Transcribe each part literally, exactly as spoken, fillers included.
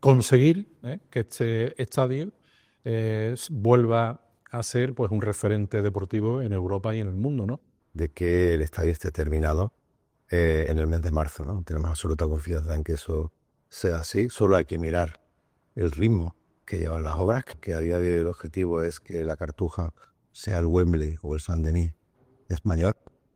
conseguir ¿eh? que este estadio eh, vuelva a ser pues, un referente deportivo en Europa y en el mundo, ¿no? De que el estadio esté terminado eh, en el mes de marzo, ¿no? Tenemos absoluta confianza en que eso sea así. Solo hay que mirar el ritmo que llevan las obras, que a día de hoy el objetivo es que la Cartuja sea el Wembley o el Saint-Denis español.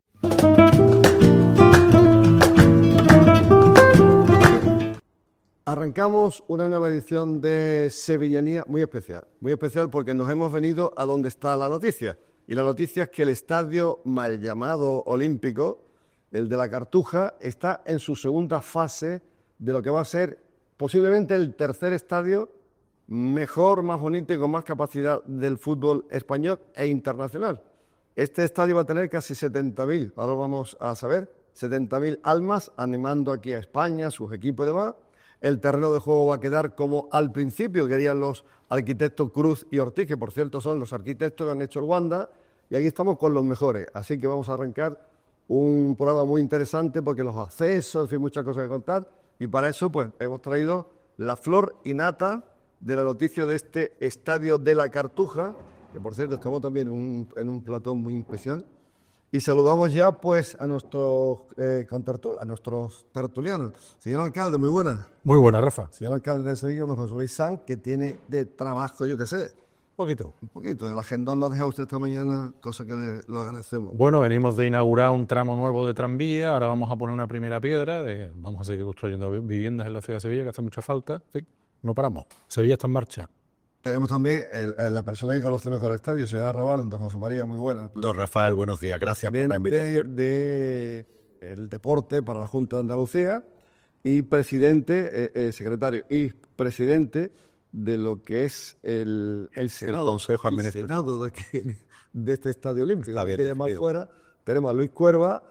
Arrancamos una nueva edición de Sevillanía muy especial, muy especial porque nos hemos venido a donde está la noticia. Y la noticia es que el estadio mal llamado Olímpico, el de la Cartuja, está en su segunda fase de lo que va a ser posiblemente el tercer estadio mejor, más bonito y con más capacidad del fútbol español e internacional. Este estadio va a tener casi setenta mil, ahora vamos a saber, setenta mil almas animando aquí a España, sus equipos y demás. El terreno de juego va a quedar como al principio querían los arquitectos Cruz y Ortiz, que por cierto son los arquitectos que han hecho el Wanda, y aquí estamos con los mejores. Así que vamos a arrancar un programa muy interesante porque los accesos y muchas cosas que contar, y para eso pues hemos traído la flor y nata de la noticia de este estadio de la Cartuja, que por cierto estamos también en un, en un platón muy especial. Y saludamos ya pues a nuestros, eh, a nuestros tertulianos. Señor alcalde, muy buenas. Muy buena, Rafa. Señor alcalde de Sevilla, don José Luis Sanz, que tiene de trabajo, yo qué sé, Un poquito. un poquito. El agendón lo ha dejado usted esta mañana, cosa que le, lo agradecemos. Bueno, venimos de inaugurar un tramo nuevo de tranvía, ahora vamos a poner una primera piedra, de, vamos a seguir construyendo viviendas en la ciudad de Sevilla, que hace mucha falta. Sí, no paramos. Sevilla está en marcha. Tenemos también el, el, la persona que conoce mejor el estadio, señor Arrabal, don José María, muy buena. Don Rafael, buenos días, gracias por la invitación. De, de el deporte para la Junta de Andalucía y presidente, eh, eh, secretario y presidente de lo que es el, el Senado, Consejo el Senado de, que, de este Estadio Olímpico. Que más fuera tenemos a Luis Cuerva,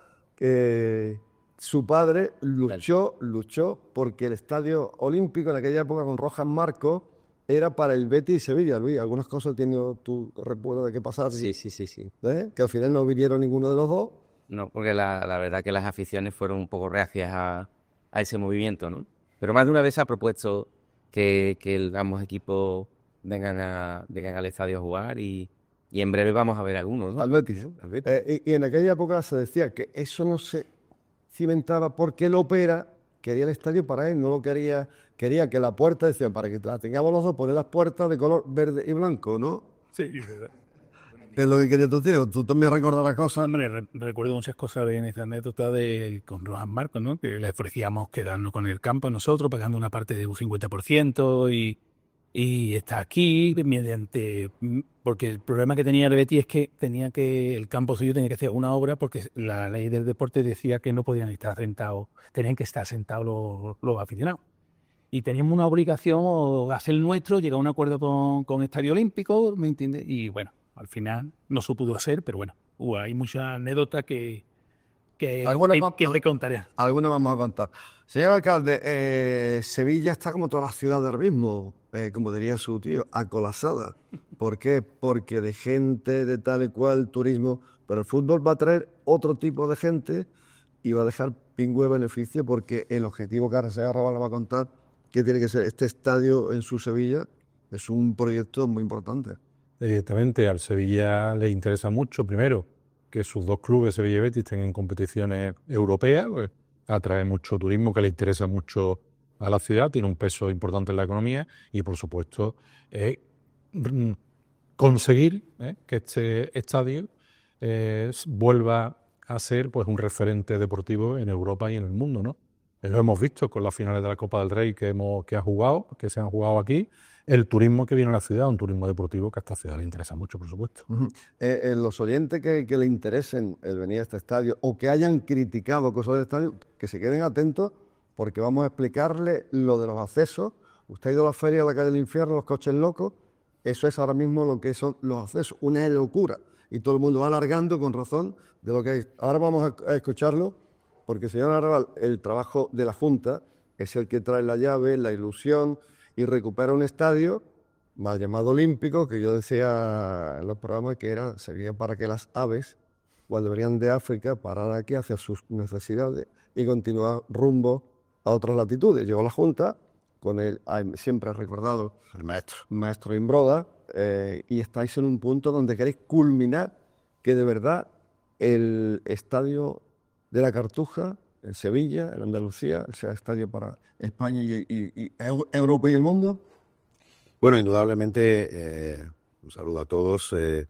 que su padre luchó, luchó porque el Estadio Olímpico en aquella época con Rojas Marcos era para el Betis y Sevilla. Luis, algunas cosas tienes tu recuerdo de qué pasar. Sí, sí, sí, sí. ¿Eh? Que al final no vinieron ninguno de los dos. No, porque la, la verdad que las aficiones fueron un poco reacias a, a ese movimiento, ¿no? Pero más de una vez se ha propuesto que, que ambos equipos vengan, a, vengan al estadio a jugar y, y en breve vamos a ver algunos, ¿no? Al Betis, ¿eh? Al Betis. Eh, y, y en aquella época se decía que eso no se cimentaba porque el Opera quería el estadio para él, no lo quería, quería que la puerta, decían, para que la tengamos los dos, poner las puertas de color verde y blanco, ¿no? Sí, es verdad. Es lo que quería tu tío. Tú también recordarás cosas. Hombre, re recuerdo muchas cosas de en esta anécdota de con Rojas Marcos, ¿no? Que le ofrecíamos quedarnos con el campo nosotros, pagando una parte de un cincuenta por ciento y, y está aquí mediante... Porque el problema que tenía el Betis es que tenía que el campo suyo tenía que hacer una obra porque la ley del deporte decía que no podían estar sentados, tenían que estar sentados los, los aficionados. Y teníamos una obligación, hacer el nuestro, llegar a un acuerdo con, con Estadio Olímpico, ¿me entiendes? Y bueno, al final no se pudo hacer, pero bueno, uh, hay muchas anécdotas que, que, que, que le contaré. Algunas vamos a contar. Señor alcalde, eh, Sevilla está como toda la ciudad ahora mismo, eh, como diría su tío, acolasada. ¿Por qué? Porque de gente de tal y cual turismo, pero el fútbol va a traer otro tipo de gente y va a dejar pingüe beneficio porque el objetivo que ahora se agarra va a contar que tiene que ser este estadio en su Sevilla, es un proyecto muy importante. Evidentemente, al Sevilla le interesa mucho, primero, que sus dos clubes, Sevilla y Betis, estén en competiciones europeas, pues, atrae mucho turismo que le interesa mucho a la ciudad, tiene un peso importante en la economía y, por supuesto, eh, conseguir eh, que este estadio eh, vuelva a ser pues, un referente deportivo en Europa y en el mundo, ¿no? Lo hemos visto con las finales de la Copa del Rey que, hemos, que, ha jugado, que se han jugado aquí, el turismo que viene a la ciudad, un turismo deportivo que a esta ciudad le interesa mucho, por supuesto. Uh-huh. eh, eh, los oyentes que, que le interesen el venir a este estadio o que hayan criticado cosas del estadio, que se queden atentos porque vamos a explicarle lo de los accesos. Usted ha ido a la feria de la calle del Infierno, los coches locos, eso es ahora mismo lo que son los accesos, una locura. Y todo el mundo va alargando con razón de lo que hay. Ahora vamos a, a escucharlo porque, señor Arrabal, el trabajo de la Junta es el que trae la llave, la ilusión y recupera un estadio mal llamado Olímpico, que yo decía en los programas que era, sería para que las aves, cuando venían de África, pararan aquí hacia sus necesidades y continuar rumbo a otras latitudes. Llegó la Junta, con el ay, siempre recordado El maestro. maestro Imbroda, eh, y estáis en un punto donde queréis culminar que de verdad el estadio de la Cartuja, en Sevilla, en Andalucía, sea estadio para España y, y- y Eu- Europa y el mundo. Bueno, indudablemente, eh, un saludo a todos. eh,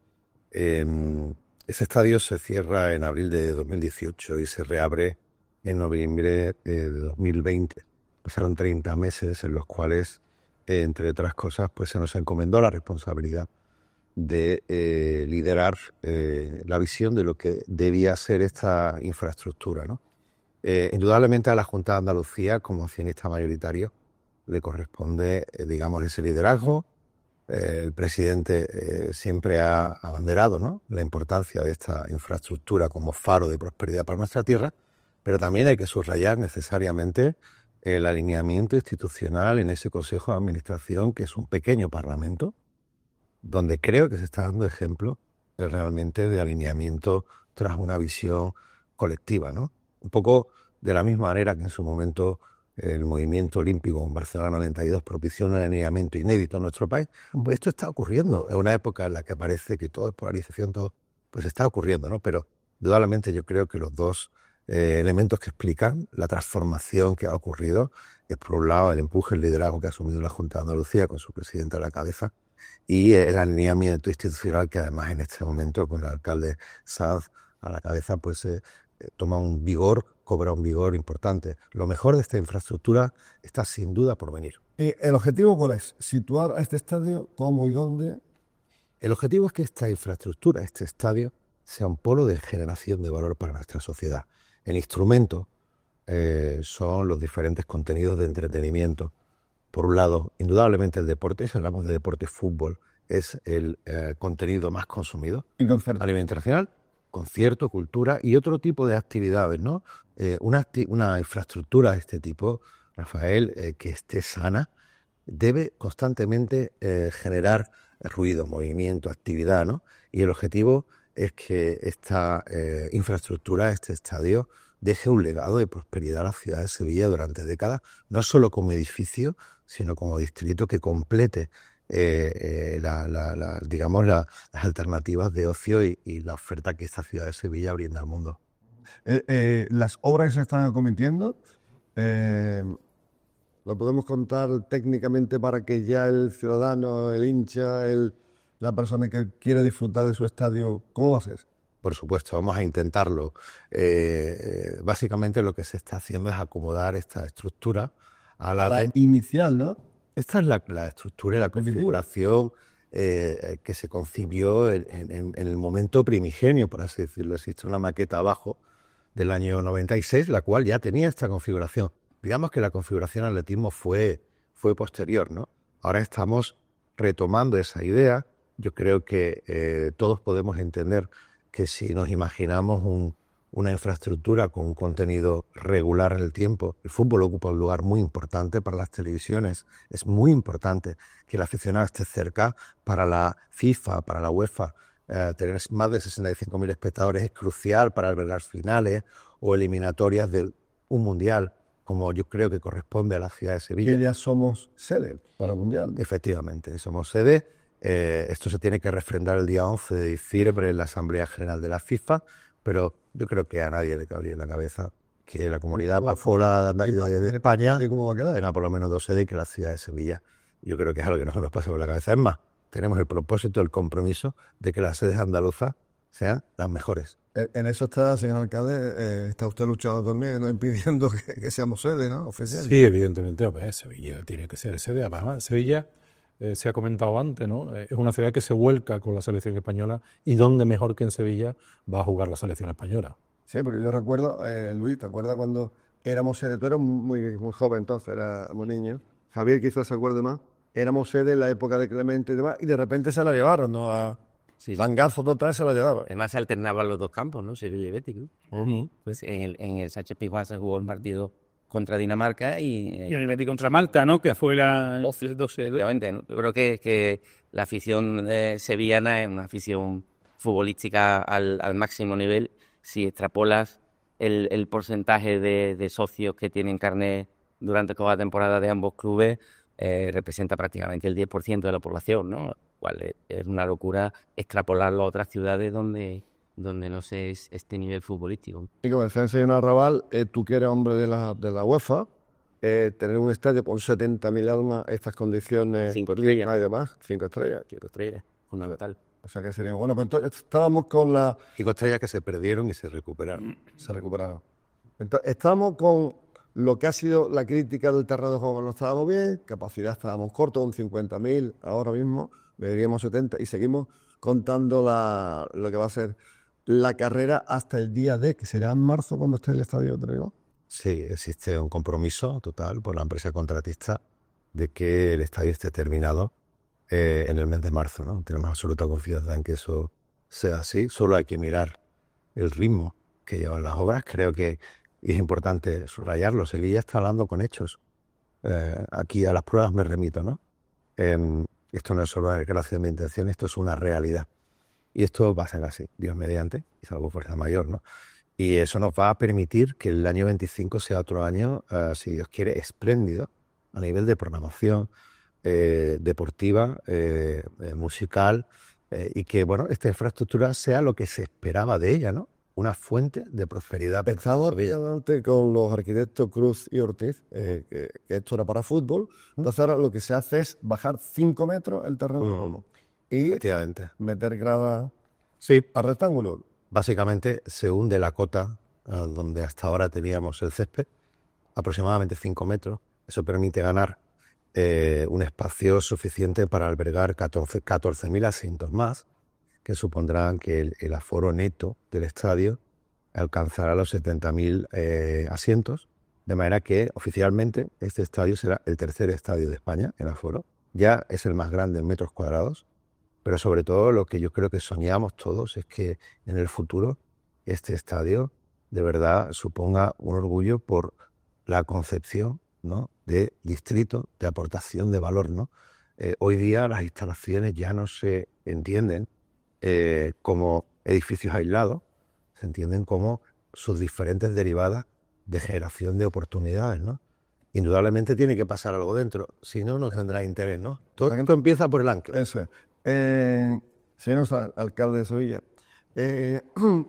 em, ese estadio se cierra en abril de dos mil dieciocho y se reabre en noviembre de dos mil veinte. Pasaron treinta meses en los cuales, eh, entre otras cosas, pues se nos encomendó la responsabilidad de eh, liderar eh, la visión de lo que debía ser esta infraestructura, ¿no? Eh, indudablemente a la Junta de Andalucía, como accionista mayoritario, le corresponde, eh, digamos, ese liderazgo. Eh, el presidente eh, siempre ha abanderado, ¿no?, la importancia de esta infraestructura como faro de prosperidad para nuestra tierra, pero también hay que subrayar necesariamente el alineamiento institucional en ese Consejo de Administración, que es un pequeño parlamento, donde creo que se está dando ejemplo eh, realmente de alineamiento tras una visión colectiva, ¿no? Un poco de la misma manera que en su momento el movimiento olímpico en Barcelona noventa y dos propició un alineamiento inédito en nuestro país, pues esto está ocurriendo. Es una época en la que parece que todo es polarización, todo, pues está ocurriendo, ¿no? Pero indudablemente yo creo que los dos eh, elementos que explican la transformación que ha ocurrido es, por un lado, el empuje, el liderazgo que ha asumido la Junta de Andalucía con su presidente a la cabeza, y el alineamiento institucional que además en este momento con el alcalde Sanz a la cabeza pues eh, eh, toma un vigor, cobra un vigor importante. Lo mejor de esta infraestructura está sin duda por venir. ¿Y el objetivo cuál es? ¿Situar a este estadio cómo y dónde? El objetivo es que esta infraestructura, este estadio, sea un polo de generación de valor para nuestra sociedad. El instrumento eh, son los diferentes contenidos de entretenimiento. Por un lado, indudablemente el deporte, si hablamos de deporte, fútbol es el eh, contenido más consumido Y conciertos. a nivel internacional, concierto, cultura y otro tipo de actividades, ¿no? Eh, una, acti- una infraestructura de este tipo, Rafael, eh, que esté sana, debe constantemente eh, generar ruido, movimiento, actividad, ¿no? Y el objetivo es que esta eh, infraestructura, este estadio, deje un legado de prosperidad a la ciudad de Sevilla durante décadas, no solo como edificio, sino como distrito que complete eh, eh, la- la- la- digamos, la- las alternativas de ocio y, y la oferta que esta ciudad de Sevilla brinda al mundo. Eh, eh, las obras que se están cometiendo, eh, lo podemos contar técnicamente para que ya el ciudadano, el hincha, el, la persona que quiere disfrutar de su estadio, ¿cómo va a ser? Por supuesto, vamos a intentarlo. Eh, eh, básicamente lo que se está haciendo es acomodar esta estructura a la La de- inicial, ¿no? Esta es la, la estructura y la Definitivo. configuración eh, eh, que se concibió en, en- en- en el momento primigenio, por así decirlo. Existe una maqueta abajo del año noventa y seis, la cual ya tenía esta configuración. Digamos que la configuración al atletismo fue, fue posterior, ¿no? Ahora estamos retomando esa idea. Yo creo que eh, todos podemos entender que si nos imaginamos un- una infraestructura con un contenido regular en el tiempo, el fútbol ocupa un lugar muy importante para las televisiones. Es muy importante que el aficionado esté cerca. Para la FIFA, para la UEFA, eh, tener más de sesenta y cinco mil espectadores es crucial para albergar finales o eliminatorias de un mundial, como yo creo que corresponde a la ciudad de Sevilla. Que ya somos sede para el Mundial. Efectivamente, somos sede. Eh, esto se tiene que refrendar el día once de diciembre en la Asamblea General de la FIFA, pero yo creo que a nadie le cabría en la cabeza que la comunidad más fuera de España ¿Y cómo va a quedar? tenga por lo menos dos sedes y que la ciudad de Sevilla. Yo creo que es algo que no se nos pasa por la cabeza. Es más, tenemos el propósito, el compromiso de que las sedes andaluzas sean las mejores. Eh, En eso está, señor alcalde, eh, está usted luchando también, ¿no? Impidiendo que, que seamos sede, ¿no? Oficial. Sí, evidentemente, pues, Sevilla tiene que ser sede. Además, Sevilla, eh, se ha comentado antes, ¿no? Eh, es una ciudad que se vuelca con la selección española y dónde mejor que en Sevilla va a jugar la selección española. Sí, porque yo recuerdo, eh, Luis, ¿te acuerdas cuando éramos sede? Tú eras muy, muy joven entonces, era muy niño. Javier quizás se acuerde más. Éramos sede en la época de Clemente y demás, y de repente se la llevaron, ¿no? A Sí, sí. Langazo total se la llevaron. Además se alternaban los dos campos, ¿no? Sevilla y Betis, ¿no? Pues en el, en el Sánchez Pizjuán se jugó el partido contra Dinamarca y, eh, Y el Betis contra Malta, ¿no? Que fue la doce. obviamente, ¿no? Yo creo que, que la afición eh, sevillana es una afición futbolística al, al máximo nivel. Si extrapolas el, el porcentaje de, de socios que tienen carnet durante toda la temporada de ambos clubes eh, representa prácticamente el diez por ciento de la población, ¿no? Lo cual es, es una locura extrapolarlo a otras ciudades donde, donde no sé es este nivel futbolístico. Y como decía el señor Arrabal, eh, tú que eres hombre de la, de la UEFA, eh, tener un estadio con setenta mil almas, estas condiciones, Cinco estrellas. no hay de más, cinco estrellas. Cinco estrellas, fundamental. O sea que sería bueno. Pues entonces estábamos con la... Cinco estrellas que se perdieron y se recuperaron. Se recuperaron. Entonces, estamos con lo que ha sido la crítica del terreno de juego. No estábamos bien, capacidad estábamos cortos, un cincuenta mil ahora mismo, deberíamos setenta y seguimos contando la, lo que va a ser la carrera hasta el día D, que será en marzo cuando esté el estadio entregado. Sí, existe un compromiso total por la empresa contratista de que el estadio esté terminado eh, en el mes de marzo, ¿no? Tenemos absoluta confianza en que eso sea así. Solo hay que mirar el ritmo que llevan las obras. Creo que es importante subrayarlo. Sevilla está hablando con hechos. Eh, aquí a las pruebas me remito, ¿no? Em, esto no es solo una declaración de intención, esto es una realidad. Y esto va a ser así, Dios mediante, y salvo fuerza mayor, ¿no? Y eso nos va a permitir que el año veinticinco sea otro año, eh, si Dios quiere, espléndido a nivel de programación eh, deportiva, eh, eh, musical, eh, y que, bueno, esta infraestructura sea lo que se esperaba de ella, ¿no? Una fuente de prosperidad. Pensado antes con los arquitectos Cruz y Ortiz, eh, que, que esto era para fútbol. Entonces ahora lo que se hace es bajar cinco metros el terreno de juego y Efectivamente. meter gradas Sí, al rectángulo. básicamente se hunde la cota ah, donde hasta ahora teníamos el césped, aproximadamente cinco metros. Eso permite ganar eh, un espacio suficiente para albergar catorce mil asientos más, que supondrán que el, el aforo neto del estadio alcanzará los setenta mil eh, asientos, de manera que oficialmente este estadio será el tercer estadio de España en aforo. Ya es el más grande en metros cuadrados, pero sobre todo lo que yo creo que soñamos todos es que en el futuro este estadio de verdad suponga un orgullo por la concepción, ¿no?, de distrito, de aportación de valor, ¿no? Eh, hoy día las instalaciones ya no se entienden eh, como edificios aislados, se entienden como sus diferentes derivadas de generación de oportunidades, ¿no? Indudablemente tiene que pasar algo dentro, si no, no tendrá interés, ¿no? Todo esto empieza por el ancla. Eso es. Eh, señor al- alcalde de Sevilla, eh,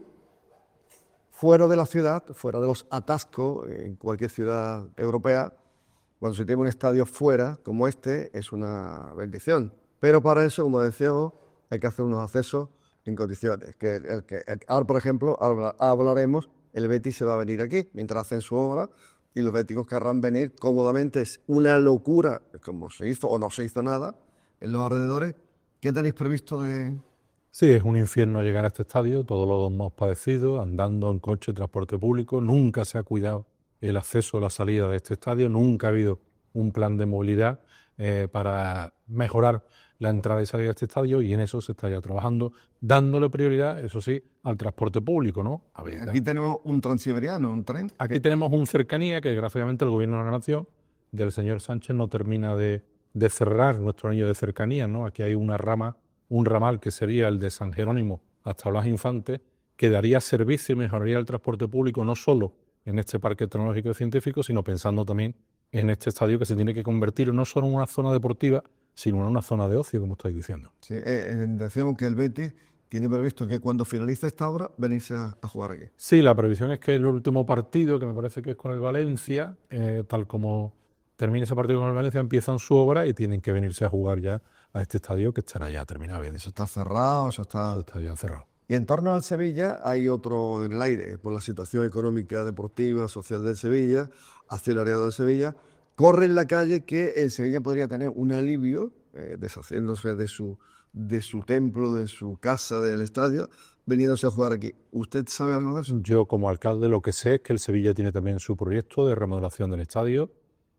fuera de la ciudad, fuera de los atascos en cualquier ciudad europea, cuando se tiene un estadio fuera como este, es una bendición. Pero para eso, como decíamos, hay que hacer unos accesos en condiciones. Que, el que, el- ahora, por ejemplo, habla- hablaremos, el Betis se va a venir aquí mientras hacen su obra y los béticos querrán venir cómodamente. Es una locura, como se hizo o no se hizo nada en los alrededores. ¿Qué tenéis previsto de...? Sí, es un infierno llegar a este estadio, todos lo hemos padecido, andando en coche, transporte público, nunca se ha cuidado el acceso o la salida de este estadio, nunca ha habido un plan de movilidad eh, para mejorar la entrada y salida de este estadio y en eso se está ya trabajando, dándole prioridad, eso sí, al transporte público, ¿no? A ver, Aquí tenemos un transiberiano, un tren. aquí tenemos un cercanía que, desgraciadamente, el gobierno de la nación del señor Sánchez no termina de, de cerrar nuestro anillo de cercanía, ¿no? Aquí hay una rama, un ramal que sería el de San Jerónimo hasta Blas Infante, que daría servicio y mejoraría el transporte público no solo en este parque tecnológico y científico, sino pensando también en este estadio que se tiene que convertir no solo en una zona deportiva, sino en una zona de ocio, como estáis diciendo. Sí, eh, eh, decíamos que el Betis tiene previsto que cuando finalice esta obra venirse a, a jugar aquí. Sí, la previsión es que el último partido, que me parece que es con el Valencia, eh, tal como termine ese partido con el Valencia, empiezan su obra y tienen que venirse a jugar ya a este estadio que estará ya terminado. Bien, Eso está cerrado, eso está... eso está ya cerrado. Y en torno al Sevilla hay otro en el aire, por la situación económica, deportiva, social del Sevilla, acelerado de Sevilla. Corre en la calle que el Sevilla podría tener un alivio, eh, deshaciéndose de su, de su templo, de su casa, del estadio, veniéndose a jugar aquí. ¿Usted sabe algo de eso? Yo, como alcalde, lo que sé es que el Sevilla tiene también su proyecto de remodelación del estadio,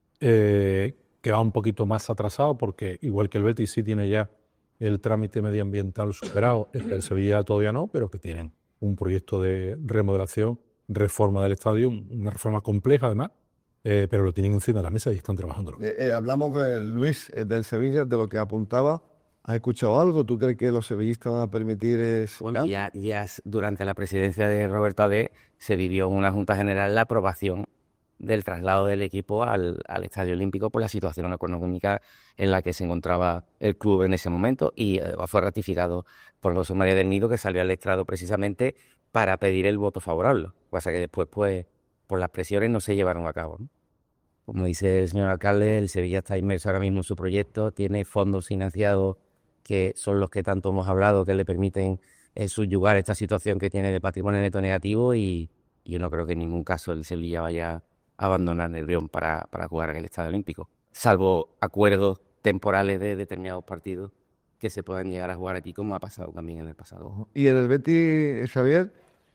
eh, que va un poquito más atrasado, porque igual que el Betis sí tiene ya el trámite medioambiental superado, el Sevilla todavía no, pero que tienen un proyecto de remodelación, reforma del estadio, una reforma compleja además, eh, pero lo tienen encima de la mesa y están trabajando. Eh, eh, hablamos con Luis eh, del Sevilla, de lo que apuntaba. ¿Has escuchado algo? ¿Tú crees que los sevillistas van a permitir eso? Bueno, ya, ya s- durante la presidencia de Roberto Ade se vivió en una Junta General la aprobación del traslado del equipo al, al Estadio Olímpico por la situación económica en la que se encontraba el club en ese momento, y eh, fue ratificado por José María del Nido, que salió al estrado precisamente para pedir el voto favorable. Lo que pasa que después, pues, por las presiones no se llevaron a cabo, ¿no? Como dice el señor alcalde, el Sevilla está inmerso ahora mismo en su proyecto, tiene fondos financiados que son los que tanto hemos hablado, que le permiten eh, subyugar esta situación que tiene de patrimonio neto negativo, y yo no creo que en ningún caso el Sevilla vaya a abandonar el Rion para, para jugar en el Estadio Olímpico, salvo acuerdos temporales de determinados partidos que se puedan llegar a jugar aquí, como ha pasado también en el pasado. Y en el Betis, Xavier,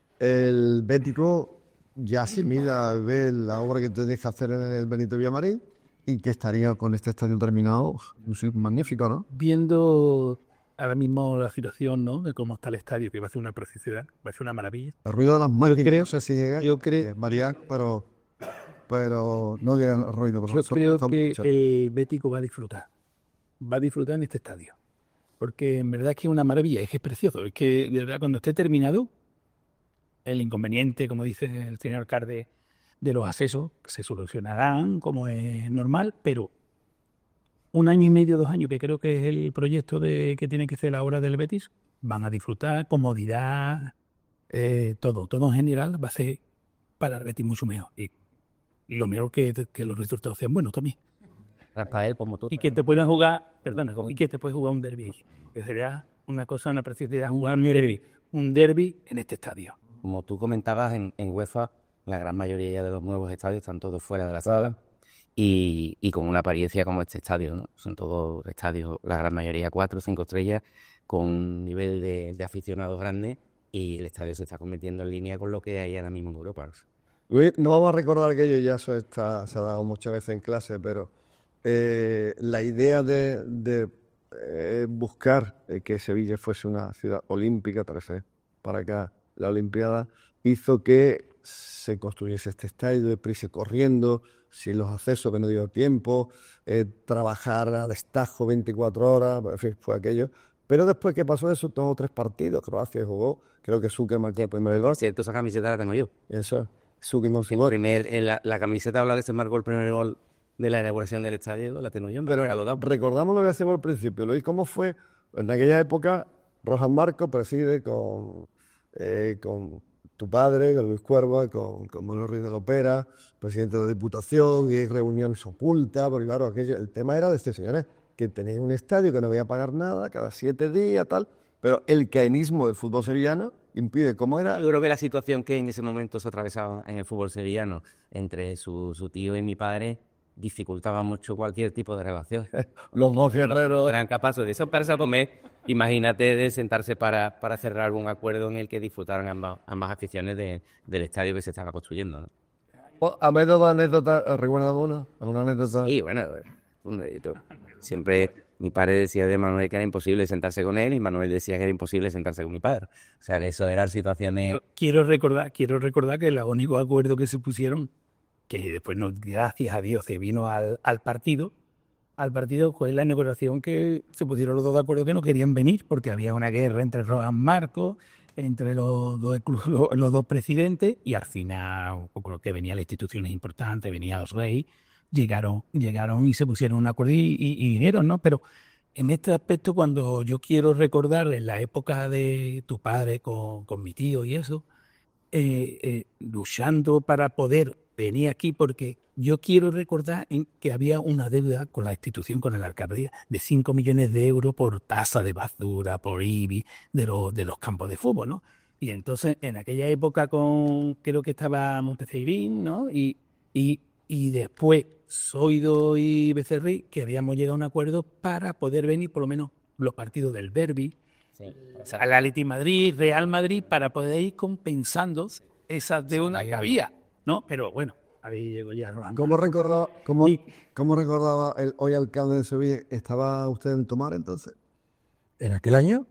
el Bético ya asimila al ver la obra que tenéis que hacer en el Benito Villamarín, y que estaría con este estadio terminado, sí, magnífico, ¿no? Viendo ahora mismo la situación, ¿no?, de cómo está el estadio, que va a ser una preciosidad, va a ser una maravilla. El ruido de las manos, creo, no sé si llega, yo creo, María, pero, pero no llega el ruido. pero Yo son- creo son- que son- el Bético va a disfrutar, va a disfrutar en este estadio, porque en verdad es que es una maravilla, es que es precioso, es que de verdad cuando esté terminado, el inconveniente, como dice el señor alcalde, de los accesos, que se solucionarán como es normal, pero un año y medio, dos años, que creo que es el proyecto de que tiene que ser la obra del Betis, van a disfrutar, comodidad, eh, todo, todo en general va a ser para el Betis mucho mejor. Y, y lo mejor que, que los resultados sean buenos también. Rafael, como tú. Y que te puedan jugar, perdona, y que te puedes jugar un derby, que sería una cosa, una preciosidad, jugar un derby, un derby en este estadio. Como tú comentabas, en, en UEFA la gran mayoría de los nuevos estadios están todos fuera de la sala, y, y con una apariencia como este estadio, ¿no? Son todos estadios, la gran mayoría cuatro o cinco estrellas, con un nivel de, de aficionados grande, y el estadio se está convirtiendo en línea con lo que hay ahora mismo en Europa. Luis, no vamos a recordar aquello, ya eso está, se ha dado muchas veces en clase, pero eh, la idea de, de, eh, buscar eh, que Sevilla fuese una ciudad olímpica, parece, para acá la Olimpiada, hizo que se construyese este estadio deprisa y corriendo, sin los accesos, que no dio tiempo, eh, trabajar a destajo veinticuatro horas, en fin, fue aquello. Pero después que pasó eso, tuvo tres partidos, Croacia jugó, creo que Suker marcó el primer gol. Cierto, esa camiseta la tengo yo. Eso, Suker marcó El gol. primer, en la, la camiseta habla de que se marcó el primer gol de la inauguración del estadio, la tengo yo. Pero ya lo damos. recordamos lo que hacemos al principio, Luis, ¿cómo fue? En aquella época, Rojas Marcos preside con, eh, con tu padre, con Luis Cuerva, con, con Manuel Ruiz de la Opera, presidente de la Diputación, y hay reuniones ocultas, porque claro, aquello, el tema era de este señor, que tenía un estadio que no voy a pagar nada, cada siete días, tal, pero el caenismo del fútbol sevillano impide, ¿cómo era? Yo creo que la situación que en ese momento se atravesaba en el fútbol sevillano entre su, su tío y mi padre dificultaba mucho cualquier tipo de relación. Los dos guerreros. Eran capaces de sentarse a comer, imagínate de sentarse para, para cerrar algún acuerdo en el que disfrutaran ambas, ambas aficiones de- del estadio que se estaba construyendo, ¿no? A menos de anécdota, ¿recuerdas una? ¿Alguna anécdota? Y bueno, un dedito. Siempre mi padre decía de Manuel que era imposible sentarse con él, y Manuel decía que era imposible sentarse con mi padre. O sea, que eso eran situaciones... Quiero recordar, quiero recordar que el único acuerdo que se pusieron, que después, no, gracias a Dios, se vino al, al partido, al partido fue la negociación que se pusieron los dos de acuerdo que no querían venir, porque había una guerra entre Rojas Marcos, entre los dos, los, los dos presidentes, y al final, un poco lo que venía las instituciones importantes, venía los reyes, llegaron, llegaron y se pusieron un acuerdo y, y, y vinieron, ¿no? Pero en este aspecto, cuando yo quiero recordar en la época de tu padre con, con mi tío y eso, eh, eh, luchando para poder venir aquí, porque yo quiero recordar en que había una deuda con la institución, con la alcaldía, de cinco millones de euros por tasa de basura, por I B I, de los, de los campos de fútbol, ¿no? Y entonces, en aquella época, con creo que estaba Monteceirín, ¿no? Y, y, y después Zoido y Becerril, que habíamos llegado a un acuerdo para poder venir por lo menos los partidos del derbi, Sí, al Atlético de Madrid, Real Madrid, para poder ir compensando esas deudas que había, ¿no? Pero bueno, ahí llegó ya Roland. ¿Cómo recordaba, cómo, Y- cómo recordaba el hoy alcalde de Sevilla? ¿Estaba usted en Tomar entonces? ¿En aquel año?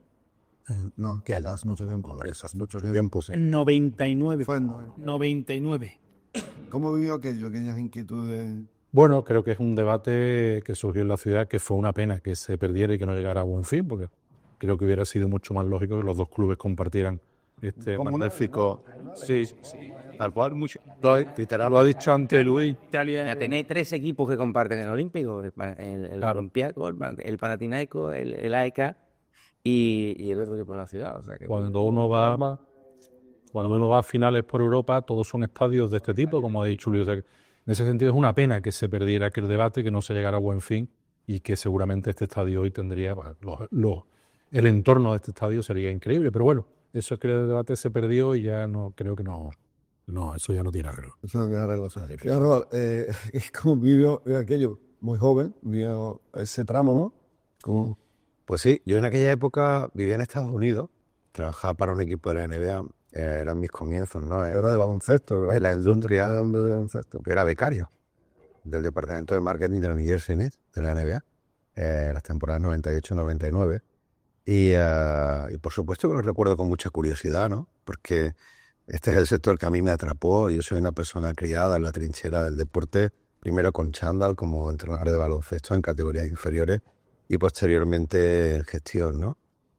No, Que hace mucho tiempo, hace mucho tiempo, sí. En noventa y nueve. fue en- noventa y nueve. ¿Cómo vivió aquello, aquellas inquietudes? Bueno, creo que es un debate que surgió en la ciudad, que fue una pena que se perdiera y que no llegara a buen fin, porque creo que hubiera sido mucho más lógico que los dos clubes compartieran este Como una- magnífico... Sí, sí. Tal cual, mucho. Lo, literal. Lo ha dicho antes Luis. Ya tenéis tres equipos que comparten el Olímpico, el, pa- el, el Claro. Olympiacos, el, Pa- el Panathinaikos, el, el A E K y, y el otro equipo de la ciudad. O sea que, Cuando uno va, cuando uno va a finales por Europa, todos son estadios de este tipo, como ha dicho Luis. O sea, que en ese sentido es una pena que se perdiera aquel debate, que no se llegara a buen fin y que seguramente este estadio hoy tendría, bueno, los- los- el entorno de este estadio sería increíble. Pero bueno, eso es que el debate se perdió y ya no creo que no, no, eso ya no tiene arreglo. Eso no tiene arreglo. Mira, Robert, eh, es como vivió aquello muy joven, vivió ese tramo, ¿no? Como, Pues sí, yo en aquella época vivía en Estados Unidos, trabajaba para un equipo de la N B A, eh, eran mis comienzos, ¿no? era de baloncesto, ¿verdad? En la industria, Era hombre de baloncesto. yo era becario del departamento de marketing de la New Jersey Nets, de la N B A, eh, las temporadas noventa y ocho noventa y nueve. Y, eh, y por supuesto que lo recuerdo con mucha curiosidad, ¿no? Porque este es el sector que a mí me atrapó. Yo soy una persona criada en la trinchera del deporte, primero con chándal como entrenador de baloncesto en categorías inferiores y posteriormente en gestión, ¿no?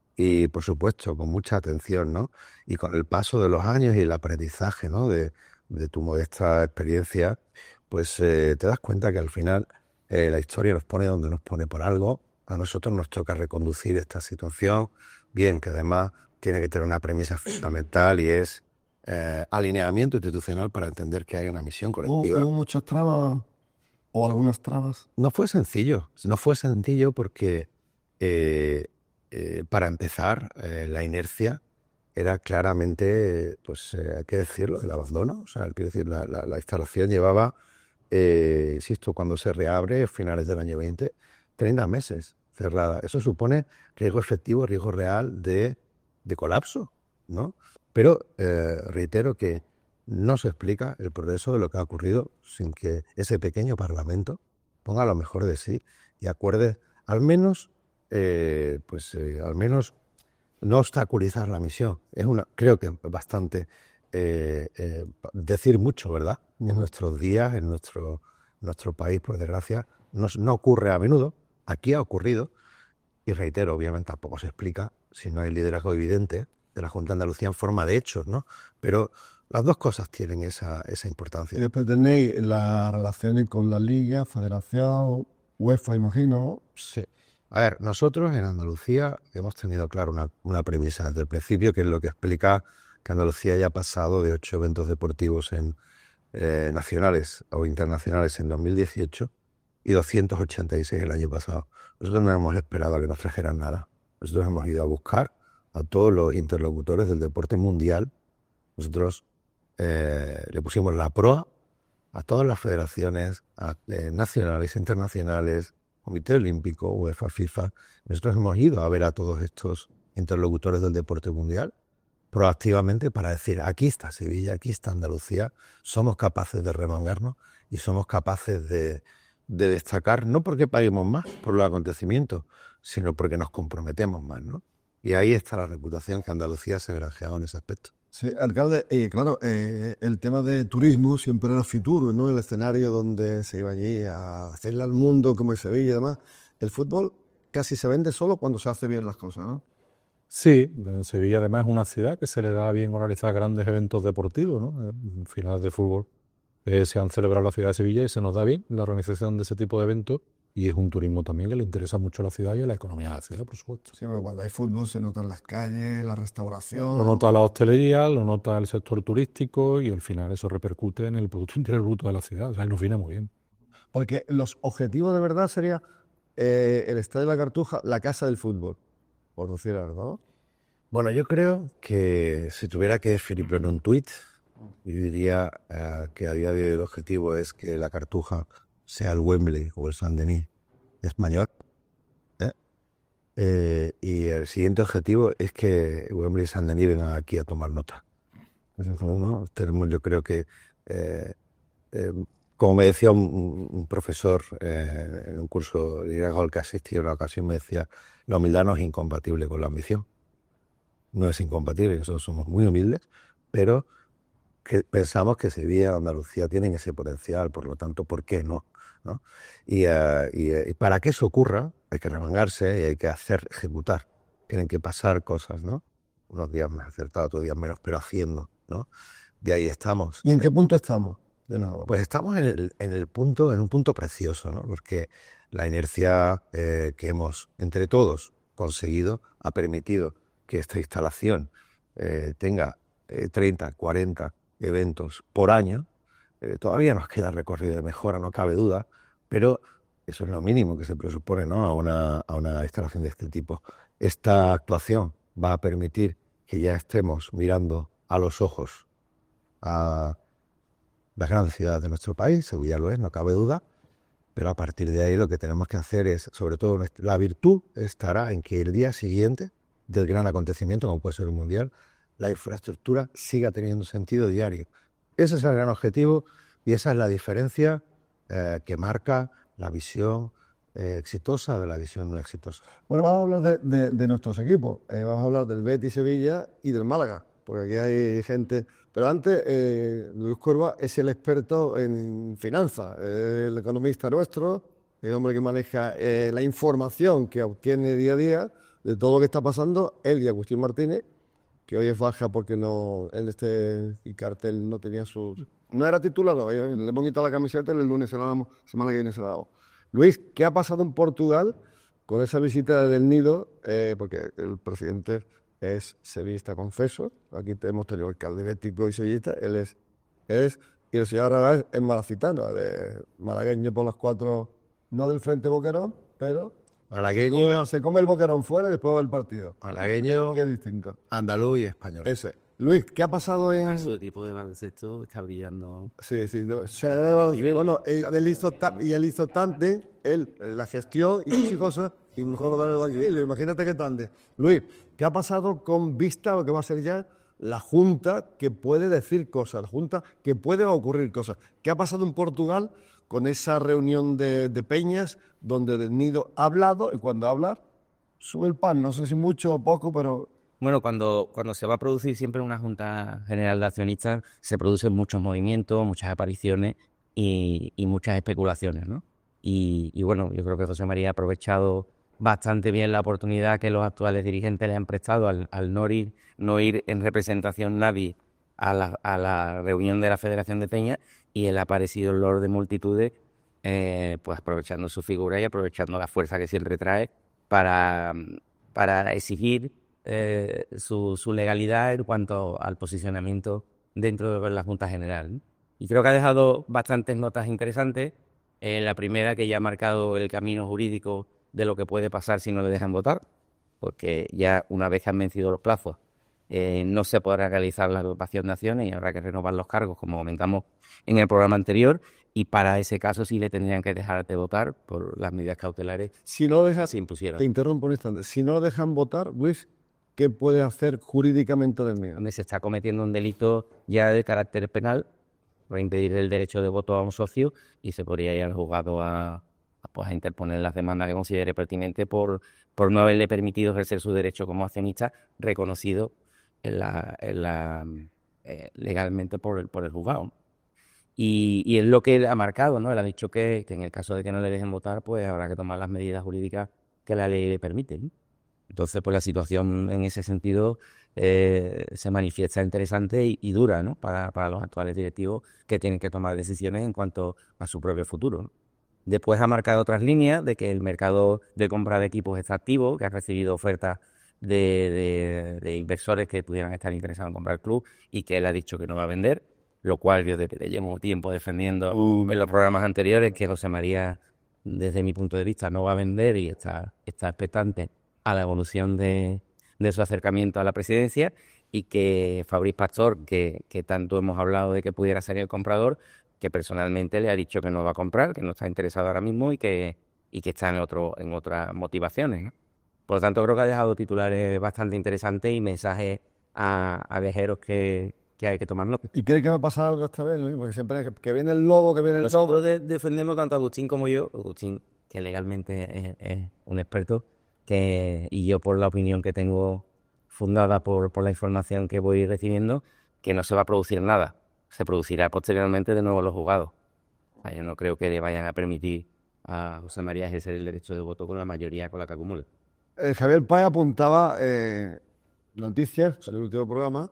Y por supuesto, con mucha atención, ¿no? Y con el paso de los años y el aprendizaje, ¿no? De, de tu modesta experiencia, pues eh, te das cuenta que al final eh, la historia nos pone donde nos pone por algo. A nosotros nos toca reconducir esta situación, bien, que además tiene que tener una premisa fundamental y es eh, alineamiento institucional para entender que hay una misión ¿Hubo, colectiva. hubo muchas trabas o algunas trabas? No fue sencillo, no fue sencillo porque eh, eh, para empezar eh, la inercia era claramente, pues eh, hay que decirlo, el abandono. O sea, hay que decir, la, la- la instalación llevaba, eh, insisto, cuando se reabre a finales del año veinte, treinta meses cerrada. Eso supone riesgo efectivo, riesgo real de, de colapso, ¿no? Pero eh, reitero que no se explica el progreso de lo que ha ocurrido sin que ese pequeño parlamento ponga lo mejor de sí y acuerde al menos, eh, pues eh, al menos no obstaculizar la misión. Es una, creo que es bastante eh, eh, pa- decir mucho, ¿verdad? En nuestros días, en nuestro, nuestro país, por desgracia, no, s- no ocurre a menudo. Aquí ha ocurrido, y reitero, obviamente tampoco se explica si no hay liderazgo evidente de la Junta de Andalucía en forma de hechos, ¿no? Pero las dos cosas tienen esa, esa Y importancia. después tenéis las relaciones con la Liga, Federación, UEFA, imagino. Sí. A ver, nosotros en Andalucía hemos tenido, claro, una, una premisa desde el principio, que es lo que explica que Andalucía haya pasado de ocho eventos deportivos en, eh, nacionales o internacionales en dos mil dieciocho y doscientos ochenta y seis el año pasado. Nosotros no hemos esperado a que nos trajeran nada. Nosotros hemos ido a buscar a todos los interlocutores del deporte mundial. Nosotros eh, le pusimos la proa a todas las federaciones a- eh, nacionales, internacionales, Comité Olímpico, UEFA, FIFA. Nosotros hemos ido a ver a todos estos interlocutores del deporte mundial proactivamente para decir, aquí está Sevilla, aquí está Andalucía, somos capaces de remangarnos y somos capaces de, de destacar, no porque paguemos más por los acontecimientos, sino porque nos comprometemos más, ¿no? Y ahí está la reputación que Andalucía se ha granjeado en ese aspecto. Sí, alcalde, y claro, eh, el tema de turismo siempre era Fitur, ¿no? El escenario donde se iba allí a hacerle al mundo como en Sevilla y demás. El fútbol casi se vende solo cuando se hace bien las cosas, ¿no? Sí, en Sevilla además es una ciudad que se le da bien organizar grandes eventos deportivos, ¿no? Eh, Finales de fútbol eh, se han celebrado en la ciudad de Sevilla y se nos da bien la organización de ese tipo de eventos y es un turismo también que le interesa mucho a la ciudad y a la economía de la ciudad, por supuesto. Sí, porque cuando hay fútbol se nota en las calles, la restauración. Lo nota la hostelería, lo nota el sector turístico y al final eso repercute en el Producto Interior Bruto de la ciudad. O sea, nos viene muy bien. Porque los objetivos de verdad sería eh, el Estadio de la Cartuja, la casa del fútbol, por decir algo, ¿no? Bueno, yo creo que si tuviera que definirlo en un tuit, yo diría eh, que a día de hoy el objetivo es que la Cartuja sea el Wembley o el Saint-Denis español. ¿eh? Eh, y el siguiente objetivo es que Wembley y Saint-Denis vengan aquí a tomar nota. Ese es uno. Tenemos, yo creo que, eh, eh, como me decía un, un profesor eh, en un curso de liderazgo al que asistí en una ocasión, me decía, la humildad no es incompatible con la ambición. No es incompatible, nosotros somos muy humildes, pero que pensamos que Sevilla y Andalucía tienen ese potencial, por lo tanto, ¿por qué no? ¿no? Y, eh, y, eh, y para que eso ocurra, hay que remangarse y hay que hacer, ejecutar. Tienen que pasar cosas, ¿no? Unos días más acertados, otros días menos, pero haciendo, ¿no? y ahí estamos. ¿Y en qué punto estamos? De nuevo. Pues estamos en el, en el punto, en un punto precioso, ¿no? Porque la inercia eh, que hemos entre todos conseguido ha permitido que esta instalación eh, tenga eh, treinta, cuarenta eventos por año. Eh, todavía nos queda recorrido de mejora, no cabe duda, pero eso es lo mínimo que se presupone, ¿no? a, una, a una instalación de este tipo. Esta actuación va a permitir que ya estemos mirando a los ojos a la gran ciudad de nuestro país, Sevilla lo es, no cabe duda, pero a partir de ahí lo que tenemos que hacer es, sobre todo, la virtud estará en que el día siguiente del gran acontecimiento, como puede ser el Mundial, la infraestructura siga teniendo sentido diario. Ese es el gran objetivo y esa es la diferencia eh, que marca la visión eh, exitosa de la visión no exitosa. Bueno, vamos a hablar de, de, de nuestros equipos. Eh, vamos a hablar del Betis Sevilla y del Málaga, porque aquí hay gente. Pero antes, eh, Luis Curva es el experto en finanzas, eh, el economista nuestro, el hombre que maneja eh, la información que obtiene día a día de todo lo que está pasando. Él y Agustín Martínez, que hoy es baja porque no, en este cartel no tenía su. No era titular, no, le hemos quitado la camiseta y el lunes se la damos, semana que viene se la damos. Luis, ¿qué ha pasado en Portugal con esa visita del Nido? Eh, porque el presidente es sevillista, confeso. Aquí hemos tenido alcalde bético y sevillista. Él es, es y el señor Aragán es malacitano, de malagueño por las cuatro, no del Frente Boquerón, pero Malagueño, se come el Boquerón fuera y después del partido. malagueño, Qué distinto. andaluz y español. Ese. Luis, ¿qué ha pasado en...? Su equipo de baloncesto está brillando. Sí, sí. No, se- bueno, él, él hizo ta- y él hizo tante, él, la gestión y muchas cosas, y mejor dar el banquillo. Imagínate qué tante. Luis, ¿qué ha pasado con vista a lo que va a ser ya la Junta que puede decir cosas, la Junta que puede ocurrir cosas? ¿Qué ha pasado en Portugal con esa reunión de, de peñas donde el Nido ha hablado y cuando habla sube el pan? No sé si mucho o poco, pero... Bueno, cuando, cuando se va a producir siempre una Junta General de Accionistas, se producen muchos movimientos, muchas apariciones y, y muchas especulaciones, ¿no? Y, y bueno, yo creo que José María ha aprovechado bastante bien la oportunidad que los actuales dirigentes le han prestado al, al no, ir, no ir en representación nadie a la, a la reunión de la Federación de Peñas, y él ha aparecido en Lord de multitudes, eh, pues aprovechando su figura y aprovechando la fuerza que siempre trae para, para exigir Eh, su, su legalidad en cuanto al posicionamiento dentro de la Junta General, ¿no? Y creo que ha dejado bastantes notas interesantes. Eh, la primera, que ya ha marcado el camino jurídico de lo que puede pasar si no le dejan votar, porque ya una vez que han vencido los plazos, eh, no se podrá realizar la agrupación de acciones y habrá que renovar los cargos, como comentamos en el programa anterior, y para ese caso sí le tendrían que dejar de votar por las medidas cautelares Si no dejas, se impusieron. te interrumpo un instante, si no lo dejan votar, Luis, ¿qué puede hacer jurídicamente del mío? Donde se está cometiendo un delito ya de carácter penal por impedir el derecho de voto a un socio, y se podría ir al juzgado a, a, pues, a interponer las demandas que considere pertinente por, por no haberle permitido ejercer su derecho como accionista reconocido en la, en la, eh, legalmente por el, por el juzgado. Y, y es lo que él ha marcado, ¿no? Él ha dicho que, que en el caso de que no le dejen votar, pues habrá que tomar las medidas jurídicas que la ley le permite, ¿no? Entonces, pues la situación en ese sentido eh, se manifiesta interesante y, y dura, ¿no? Para, para los actuales directivos, que tienen que tomar decisiones en cuanto a su propio futuro, ¿no? Después ha marcado otras líneas de que el mercado de compra de equipos está activo, que ha recibido ofertas de, de, de inversores que pudieran estar interesados en comprar el club, y que él ha dicho que no va a vender, lo cual yo desde que llevo tiempo defendiendo en los programas anteriores, que José María, desde mi punto de vista, no va a vender y está, está expectante a la evolución de, de su acercamiento a la presidencia, y que Fabriz Pastor, que, que tanto hemos hablado de que pudiera ser el comprador, que personalmente le ha dicho que no va a comprar, que no está interesado ahora mismo y que, y que está en, otro, en otras motivaciones, ¿no? Por lo tanto, creo que ha dejado titulares bastante interesantes y mensajes a, a viajeros que, que hay que tomar nota. ¿Y cree que va a pasar algo esta vez, Luis? Porque siempre que, que viene el lobo, que viene el lobo. Nosotros de- defendemos tanto a Agustín como yo, Agustín, que legalmente es, es un experto, que, y yo por la opinión que tengo fundada por, por la información que voy recibiendo, que no se va a producir nada. Se producirá posteriormente de nuevo los juzgados. O sea, yo no creo que le vayan a permitir a José María ejercer el derecho de voto con la mayoría con la que acumule. Eh, Javier Páez apuntaba eh, noticias, salió el último programa,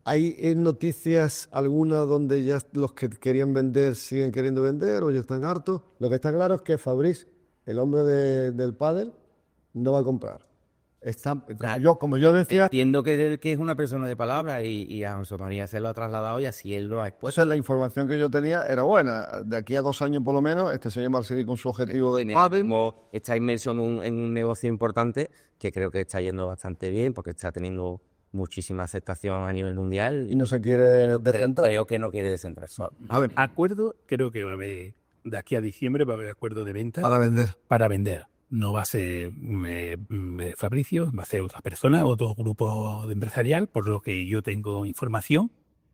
¿Hay eh, noticias alguna donde ya los que querían vender siguen queriendo vender o ya están hartos? Lo que está claro es que Fabrice, el hombre de- del pádel, no va a comprar. Está, como yo, como yo decía, Entiendo que, que es una persona de palabra y, y a José María se lo ha trasladado y así él lo ha expuesto. pues la información que yo tenía era buena. De aquí a dos años por lo menos, este señor va a seguir con su objetivo de Tiene- pádel. como está inmerso en un, en un negocio importante que creo que está yendo bastante bien porque está teniendo muchísima aceptación a nivel mundial Y no se quiere descentrar. creo que no quiere descentrarse. A ver, acuerdo, creo que va a haber, de aquí a diciembre va a haber acuerdo de venta Para vender. para vender. No va a ser eh, mm, Fabricio, va a ser otra persona, otro grupo de empresarial, por lo que yo tengo información.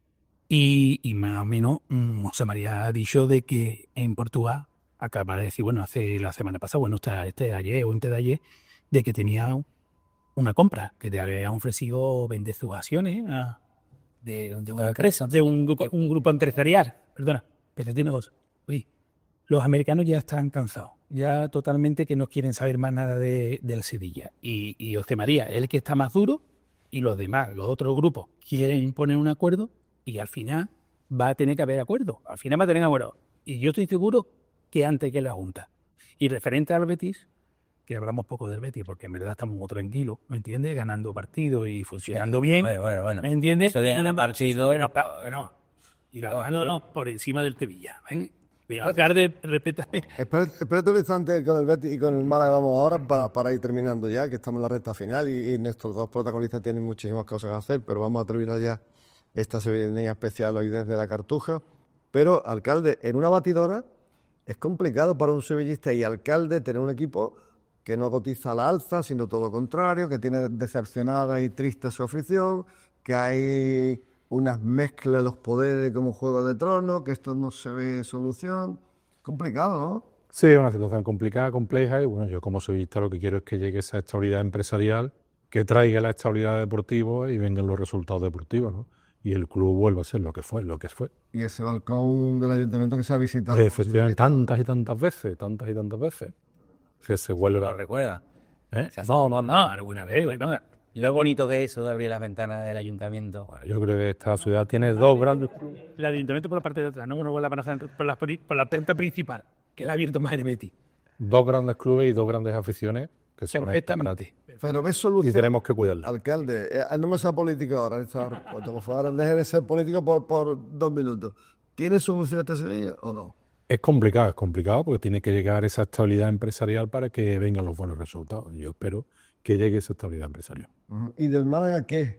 Y, y más o menos mm, José María ha dicho de que en Portugal, acaba de decir, bueno, hace la semana pasada, bueno, está este ayer o antes de ayer, de que tenía una compra, que te había ofrecido vender sus acciones a- de, de una empresa, de un grupo, un grupo empresarial. Perdona, pero tiene dos. Uy, los americanos ya están cansados, ya totalmente que no quieren saber más nada de, del Sevilla. Y, y José María es el que está más duro y los demás, los otros grupos, quieren poner un acuerdo y al final va a tener que haber acuerdo. Al final va a tener acuerdo. Y yo estoy seguro que antes que la Junta. Y referente al Betis, que hablamos poco del Betis, porque en verdad estamos muy tranquilos, ¿me entiendes? Ganando partidos y funcionando bien. Bueno, bueno, bueno. ¿Me entiendes? Eso de ganar partido, Bueno, claro, bueno. Y ganándonos por encima del Sevilla. ¿Ven? Cuidado, alcalde, respétame. Espérate, espérate un instante con el Betis y con el Málaga vamos ahora para, para ir terminando ya, que estamos en la recta final y, y nuestros dos protagonistas tienen muchísimas cosas que hacer, pero vamos a terminar ya esta sevillanía especial hoy desde la Cartuja. Pero, alcalde, en una batidora es complicado para un sevillista y alcalde tener un equipo que no cotiza a la alza, sino todo lo contrario, que tiene decepcionada y triste su afición, que hay unas mezclas de los poderes como Juego de Tronos, que esto no se ve solución. Complicado, ¿no? Sí, es una situación complicada, compleja, y bueno, yo como sevillista lo que quiero es que llegue esa estabilidad empresarial, que traiga la estabilidad deportiva y vengan los resultados deportivos, ¿no? Y el club vuelva a ser lo que fue, lo que fue. Y ese balcón del ayuntamiento que se ha visitado. Efectivamente, tantas y tantas veces, tantas y tantas veces, que se vuelve ¿Lo a... recuerda? ¿Eh? No, no, no, alguna vez, bueno. Y lo bonito que es eso de abrir las ventanas del ayuntamiento. Bueno, yo creo que esta ciudad tiene dos grandes... El ayuntamiento por la parte de atrás, no, no por la, por la, por la puerta principal, que la ha abierto más el Betis. dos grandes clubes y dos grandes aficiones que son Perfectamente. Pero ves y solución. tenemos que cuidarlas. Alcalde, eh, no me sea político ahora, esta hora. Por favor, deje de ser político por, por dos minutos. ¿Tiene solución esta Sevilla o no? Es complicado, es complicado porque tiene que llegar esa estabilidad empresarial para que vengan los buenos resultados. Yo espero que llegue esa estabilidad empresarial. Ujú. ¿Y del Málaga qué?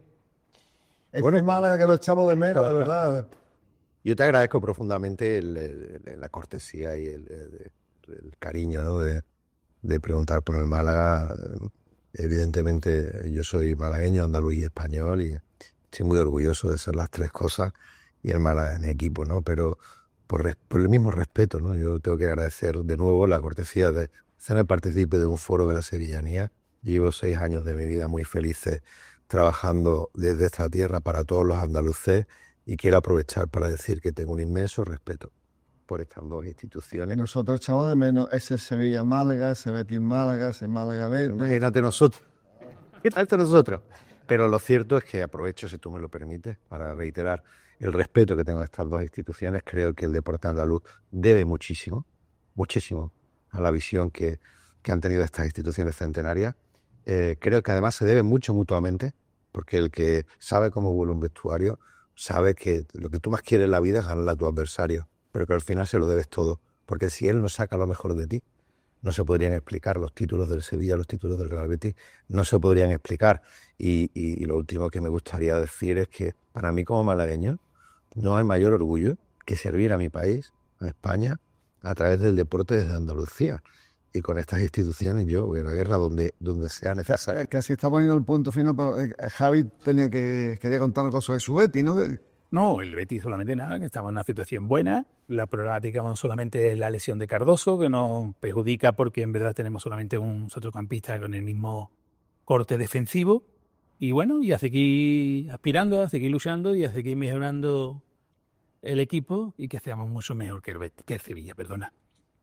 Es Bueno, el Málaga que lo echamos de menos, de verdad. Yo te agradezco profundamente el- el- el- la cortesía y el, el- el cariño, ¿no? de, de preguntar por el Málaga. Evidentemente, yo soy malagueño, andaluz y español, y estoy muy orgulloso de ser las tres cosas, y el Málaga es mi equipo, ¿no? Pero por, res- por el mismo respeto, ¿no? Yo tengo que agradecer de nuevo la cortesía de ser partícipe de un foro de la sevillanía. Llevo seis años de mi vida muy felices trabajando desde esta tierra para todos los andaluces, y quiero aprovechar para decir que tengo un inmenso respeto por estas dos instituciones. Nosotros echamos de menos ese Sevilla-Málaga, ese Betis-Málaga, ese Málaga-Betis. Imagínate nosotros. ¿Qué tal nosotros? Pero lo cierto es que aprovecho, si tú me lo permites, para reiterar el respeto que tengo a estas dos instituciones. Creo que el deporte andaluz debe muchísimo, muchísimo a la visión que, que han tenido estas instituciones centenarias. Eh, creo que además se debe mucho mutuamente, porque el que sabe cómo vuela un vestuario sabe que lo que tú más quieres en la vida es ganarle a tu adversario, pero que al final se lo debes todo, porque si él no saca lo mejor de ti, no se podrían explicar los títulos del Sevilla, los títulos del Real Betis, no se podrían explicar. Y, y- y lo último que me gustaría decir es que para mí como malagueño no hay mayor orgullo que servir a mi país, a España, a través del deporte desde Andalucía. Y con estas instituciones yo voy a la guerra donde, donde sea necesario. Casi está poniendo el punto final, pero eh, Javi tenía que, quería contar cosas de su Betis, ¿no? No, el Betis solamente nada, que estaba en una situación buena. La problemática bueno, solamente es la lesión de Cardoso, que nos perjudica porque en verdad tenemos solamente un centrocampista con el mismo corte defensivo. Y bueno, y a seguir aspirando, a seguir luchando y a seguir mejorando el equipo y que seamos mucho mejor que el, Betis, que el Sevilla, perdona.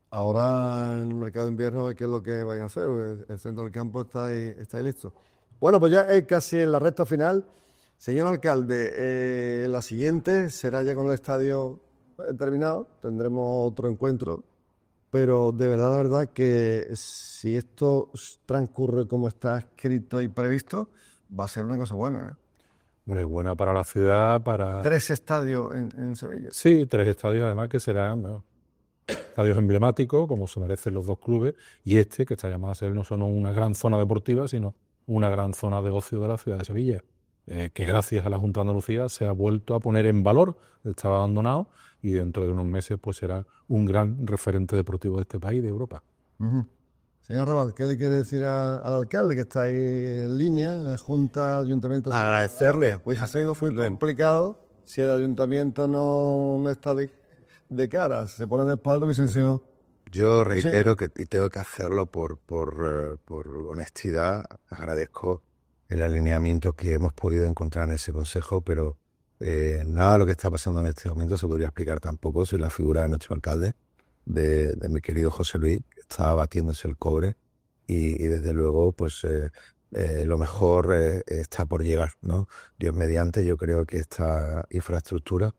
Ahora en el mercado de invierno, ¿qué es lo que vayan a hacer? El, el centro del campo está ahí, está ahí listo. Bueno, pues ya es casi en la recta final. Señor alcalde, eh, la siguiente será ya con el estadio terminado, tendremos otro encuentro, pero de verdad, la verdad que si esto transcurre como está escrito y previsto, va a ser una cosa buena, ¿eh? Hombre, buena para la ciudad, para... Tres estadios en, en Sevilla. Sí, tres estadios además que serán, ¿no?, estadios emblemáticos, como se merecen los dos clubes, y este, que está llamado a ser no solo una gran zona deportiva, sino una gran zona de ocio de la ciudad de Sevilla, eh, que gracias a la Junta de Andalucía se ha vuelto a poner en valor, estaba abandonado, y dentro de unos meses pues será un gran referente deportivo de este país, de Europa. Uh-huh. Señor Raval, ¿qué le quiere decir a- al alcalde que está ahí en línea, la Junta, Ayuntamiento? Agradecerle, pues ha sido muy Complicado, si el Ayuntamiento no, no está de, de cara, se pone de espalda, Vicencio. Yo reitero que y tengo que hacerlo por, por, eh, por honestidad. Agradezco el alineamiento que hemos podido encontrar en ese consejo, pero eh, nada de lo que está pasando en este momento se podría explicar tampoco sin la figura de nuestro alcalde, de, de mi querido José Luis, que está batiéndose el cobre y, y desde luego pues eh, eh, lo mejor eh, está por llegar, ¿no? Dios mediante, yo creo que esta infraestructura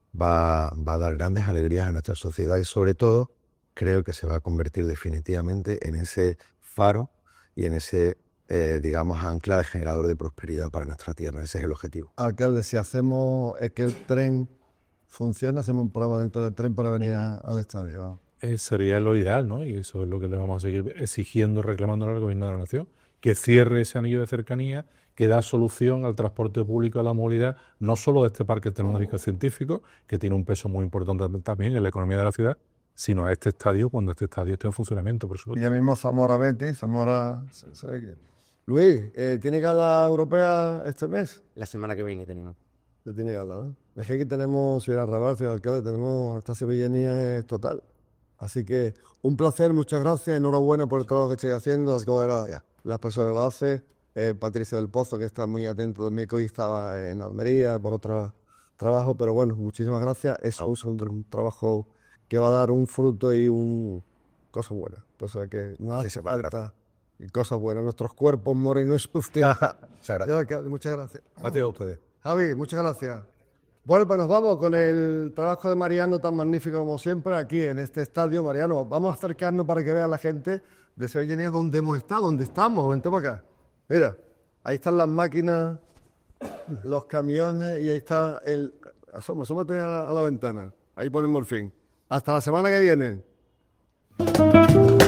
va, va a dar grandes alegrías a nuestra sociedad y sobre todo creo que se va a convertir definitivamente en ese faro y en ese, eh, digamos, ancla de generador de prosperidad para nuestra tierra. Ese es el objetivo. Alcalde, si hacemos es que el tren funciona, hacemos un programa dentro del tren para venir a- al estadio. Vamos. Eh, sería lo ideal, ¿no? Y eso es lo que le vamos a seguir exigiendo, reclamando al Gobierno de la Nación, que cierre ese anillo de cercanía, que da solución al transporte público, a la movilidad, no solo de este parque tecnológico científico, que tiene un peso muy importante también en la economía de la ciudad, sino a este estadio cuando este estadio esté en funcionamiento, por Y supuesto. ya mismo Zamora Betis, Zamora... se- se ve que- Luis, eh, ¿tiene gala europea este mes? La semana que viene tenemos. Ya tiene gala, ¿no? Es que aquí tenemos, Ciudad Raval, Ciudad Alcalde, tenemos esta sevillanía es total. Así que un placer, muchas gracias, enhorabuena por el trabajo que estáis haciendo, las, las, las personas que lo hacen, eh, Patricia del Pozo, que está muy atento de mí, que hoy estaba en Almería por otro trabajo, pero bueno, muchísimas gracias, es un, un trabajo que va a dar un fruto y un cosas buenas, o sea que nada se falta y cosas buenas, nuestros cuerpos morenos sucios. Muchas gracias. Gracias a ustedes. Javi, muchas gracias. Bueno, pues nos vamos con el trabajo de Mariano tan magnífico como siempre aquí en este estadio. Mariano, vamos a acercarnos para que vea la gente de Sevilla donde hemos estado, donde estamos. Vente para acá. Mira, ahí están las máquinas, los camiones y ahí está el... Asoma, asómate a la, a la ventana. Ahí ponemos el fin. Hasta la semana que viene.